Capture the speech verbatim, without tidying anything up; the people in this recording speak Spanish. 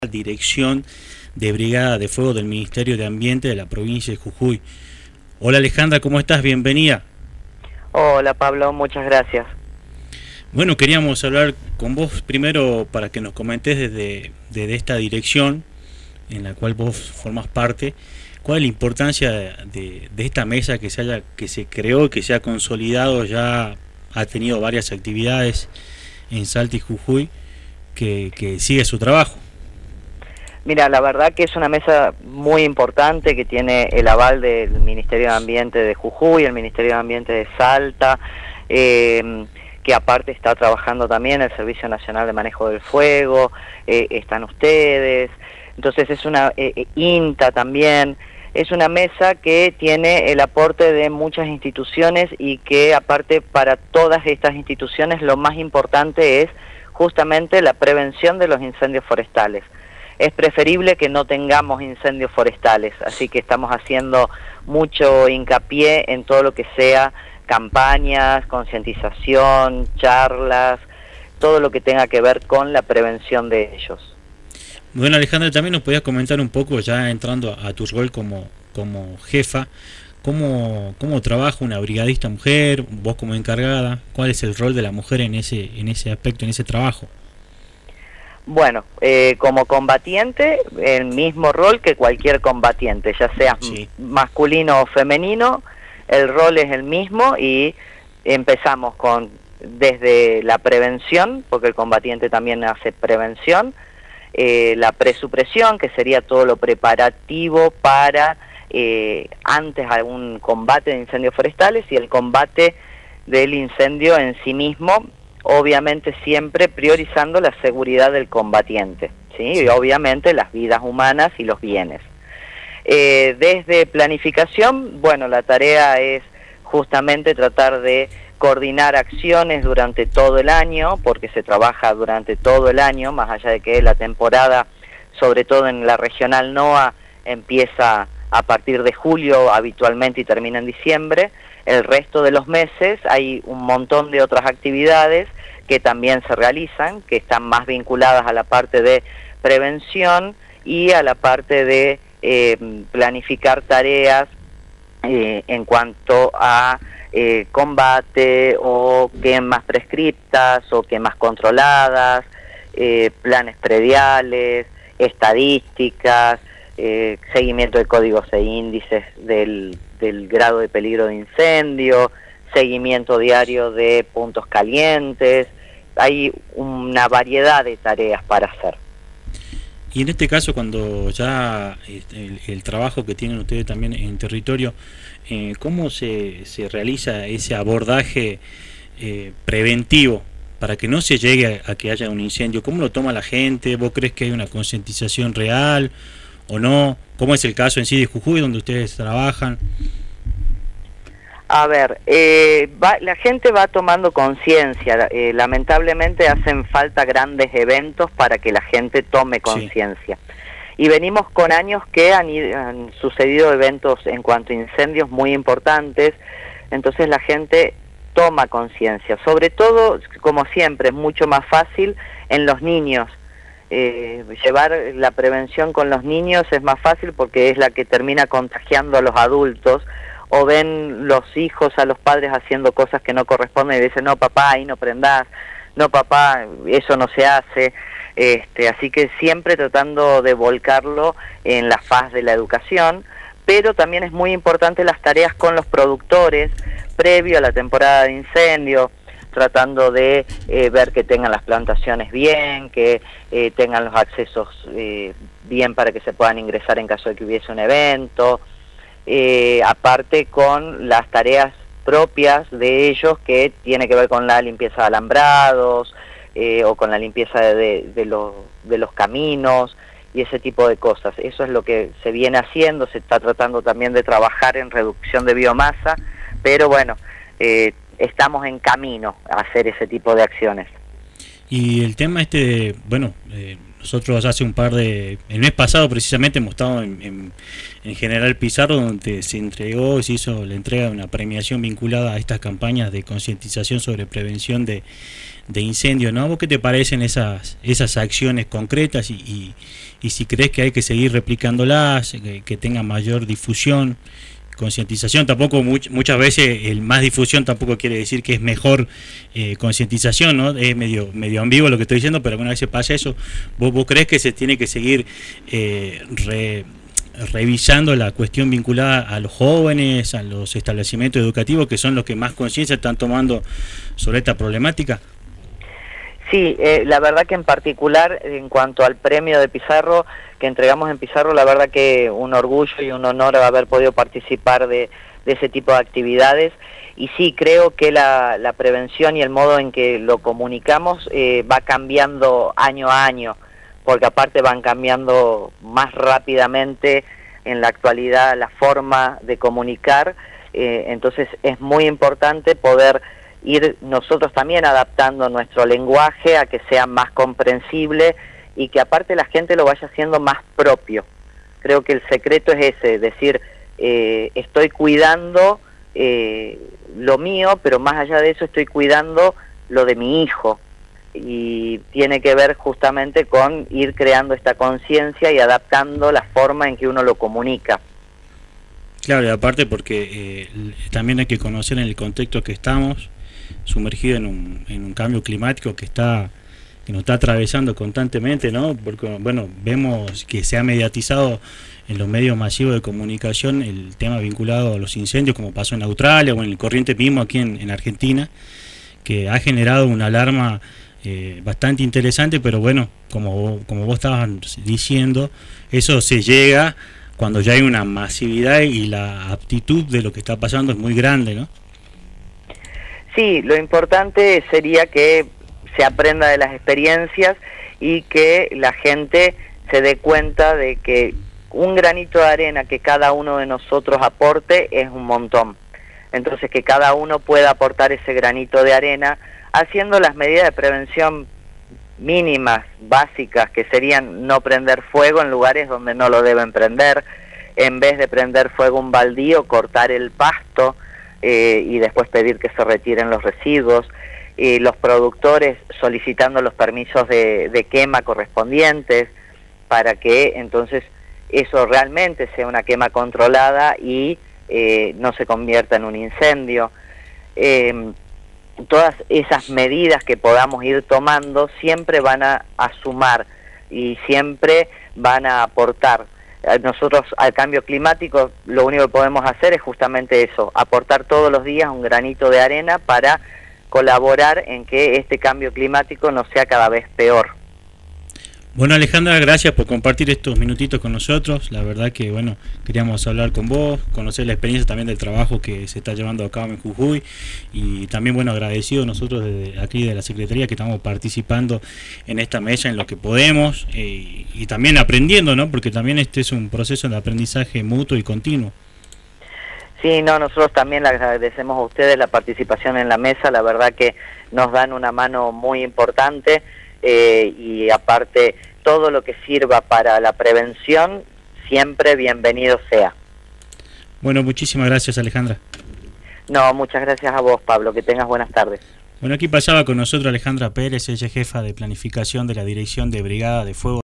Dirección de Brigada de Fuego del Ministerio de Ambiente de la provincia de Jujuy. Hola Alejandra, ¿cómo estás? Bienvenida. Hola Pablo, muchas gracias. Bueno, queríamos hablar con vos primero para que nos comentes desde, desde esta dirección en la cual vos formás parte, cuál es la importancia de, de, de esta mesa que se haya, que se creó, que se ha consolidado, ya ha tenido varias actividades en Salta y Jujuy, que, que sigue su trabajo. Mira, la verdad que es una mesa muy importante que tiene el aval del Ministerio de Ambiente de Jujuy, el Ministerio de Ambiente de Salta, eh, que aparte está trabajando también el Servicio Nacional de Manejo del Fuego, eh, están ustedes, entonces es una eh, INTA también, es una mesa que tiene el aporte de muchas instituciones y que aparte para todas estas instituciones lo más importante es justamente la prevención de los incendios forestales. Es preferible que no tengamos incendios forestales, así que estamos haciendo mucho hincapié en todo lo que sea campañas, concientización, charlas, todo lo que tenga que ver con la prevención de ellos. Bueno, Alejandra, también nos podías comentar un poco, ya entrando a tu rol como, como jefa, cómo, cómo trabaja una brigadista mujer, vos como encargada, cuál es el rol de la mujer en ese, en ese aspecto, en ese trabajo. Bueno, eh, como combatiente, el mismo rol que cualquier combatiente, ya sea sí. masculino o femenino, el rol es el mismo y empezamos con desde la prevención, porque el combatiente también hace prevención, eh, la presupresión, que sería todo lo preparativo para eh, antes algún combate de incendios forestales, y el combate del incendio en sí mismo, obviamente siempre priorizando la seguridad del combatiente, ¿sí? Y obviamente las vidas humanas y los bienes. Eh, desde planificación, bueno, la tarea es justamente tratar de coordinar acciones durante todo el año, porque se trabaja durante todo el año, más allá de que la temporada, sobre todo en la regional NOA, empieza a partir de julio habitualmente y termina en diciembre. El resto de los meses hay un montón de otras actividades que también se realizan, que están más vinculadas a la parte de prevención y a la parte de eh, planificar tareas eh, en cuanto a eh, combate o quemas prescriptas o quemas controladas, eh, planes prediales, estadísticas, eh, seguimiento de códigos e índices del del grado de peligro de incendio, seguimiento diario de puntos calientes, hay una variedad de tareas para hacer. Y en este caso, cuando ya el, el trabajo que tienen ustedes también en territorio, eh, ¿cómo se, se realiza ese abordaje eh, preventivo para que no se llegue a, a que haya un incendio? ¿Cómo lo toma la gente? ¿Vos crees que hay una concientización real o no? ¿Cómo es el caso en sí de Jujuy, donde ustedes trabajan? A ver, eh, va, la gente va tomando conciencia. Eh, lamentablemente hacen falta grandes eventos para que la gente tome conciencia. Sí. Y venimos con años que han, han sucedido eventos en cuanto a incendios muy importantes, entonces la gente toma conciencia. Sobre todo, como siempre, es mucho más fácil en los niños. Eh, llevar la prevención con los niños es más fácil porque es la que termina contagiando a los adultos, o ven los hijos a los padres haciendo cosas que no corresponden y dicen, no papá, ahí no prendás, no papá, eso no se hace, este, así que siempre tratando de volcarlo en la faz de la educación, pero también es muy importante las tareas con los productores previo a la temporada de incendio, tratando de eh, ver que tengan las plantaciones bien, que eh, tengan los accesos eh, bien para que se puedan ingresar en caso de que hubiese un evento, eh, aparte con las tareas propias de ellos que tiene que ver con la limpieza de alambrados eh, o con la limpieza de, de, de, los, de los caminos y ese tipo de cosas. Eso es lo que se viene haciendo, se está tratando también de trabajar en reducción de biomasa, pero bueno, eh, estamos en camino a hacer ese tipo de acciones. Y el tema este, de, bueno, eh, nosotros hace un par de, el mes pasado precisamente hemos estado en, en, en General Pizarro, donde se entregó y se hizo la entrega de una premiación vinculada a estas campañas de concientización sobre prevención de, de incendio, ¿no? ¿Vos qué te parecen esas esas acciones concretas y, y, y si crees que hay que seguir replicándolas, que, que tengan mayor difusión, concientización? Tampoco much, muchas veces el más difusión tampoco quiere decir que es mejor eh, concientización, ¿no? Es medio medio ambiguo lo que estoy diciendo, pero alguna vez se pasa eso. ¿Vos, vos crees que se tiene que seguir eh, re, revisando la cuestión vinculada a los jóvenes, a los establecimientos educativos, que son los que más conciencia están tomando sobre esta problemática? Sí, eh, la verdad que en particular en cuanto al premio de Pizarro que entregamos en Pizarro, la verdad que un orgullo y un honor haber podido participar de, de ese tipo de actividades. Y sí, creo que la, la prevención y el modo en que lo comunicamos eh, va cambiando año a año, porque aparte van cambiando más rápidamente en la actualidad la forma de comunicar, eh, entonces es muy importante poder ir nosotros también adaptando nuestro lenguaje a que sea más comprensible y que aparte la gente lo vaya haciendo más propio. Creo que el secreto es ese, decir, eh, estoy cuidando eh, lo mío, pero más allá de eso estoy cuidando lo de mi hijo. Y tiene que ver justamente con ir creando esta conciencia y adaptando la forma en que uno lo comunica. Claro, y aparte porque eh, también hay que conocer en el contexto que estamos, sumergido en un, en un cambio climático que está que nos está atravesando constantemente, ¿no? Porque, bueno, vemos que se ha mediatizado en los medios masivos de comunicación el tema vinculado a los incendios, como pasó en Australia o en el Corrientes mismo aquí en, en Argentina, que ha generado una alarma eh, bastante interesante, pero bueno, como, como vos estabas diciendo, eso se llega cuando ya hay una masividad y la aptitud de lo que está pasando es muy grande, ¿no? Sí, lo importante sería que se aprenda de las experiencias y que la gente se dé cuenta de que un granito de arena que cada uno de nosotros aporte es un montón. Entonces que cada uno pueda aportar ese granito de arena haciendo las medidas de prevención mínimas, básicas, que serían no prender fuego en lugares donde no lo deben prender, en vez de prender fuego un baldío, cortar el pasto eh, y después pedir que se retiren los residuos, eh, los productores solicitando los permisos de, de quema correspondientes para que entonces eso realmente sea una quema controlada y eh, no se convierta en un incendio. Eh, todas esas medidas que podamos ir tomando siempre van a, a sumar y siempre van a aportar. Nosotros al cambio climático lo único que podemos hacer es justamente eso, aportar todos los días un granito de arena para colaborar en que este cambio climático no sea cada vez peor. Bueno, Alejandra, gracias por compartir estos minutitos con nosotros. La verdad que, bueno, queríamos hablar con vos, conocer la experiencia también del trabajo que se está llevando a cabo en Jujuy y también, bueno, agradecidos nosotros desde aquí de la Secretaría que estamos participando en esta mesa en lo que podemos eh, y también aprendiendo, ¿no? Porque también este es un proceso de aprendizaje mutuo y continuo. Sí, no, nosotros también le agradecemos a ustedes la participación en la mesa, la verdad que nos dan una mano muy importante. Eh, y aparte todo lo que sirva para la prevención siempre bienvenido sea. Bueno, muchísimas gracias, Alejandra. No, muchas gracias a vos, Pablo, que tengas buenas tardes. Bueno, aquí pasaba con nosotros Alejandra Pérez, ella es jefa de planificación de la Dirección de Brigada de Fuego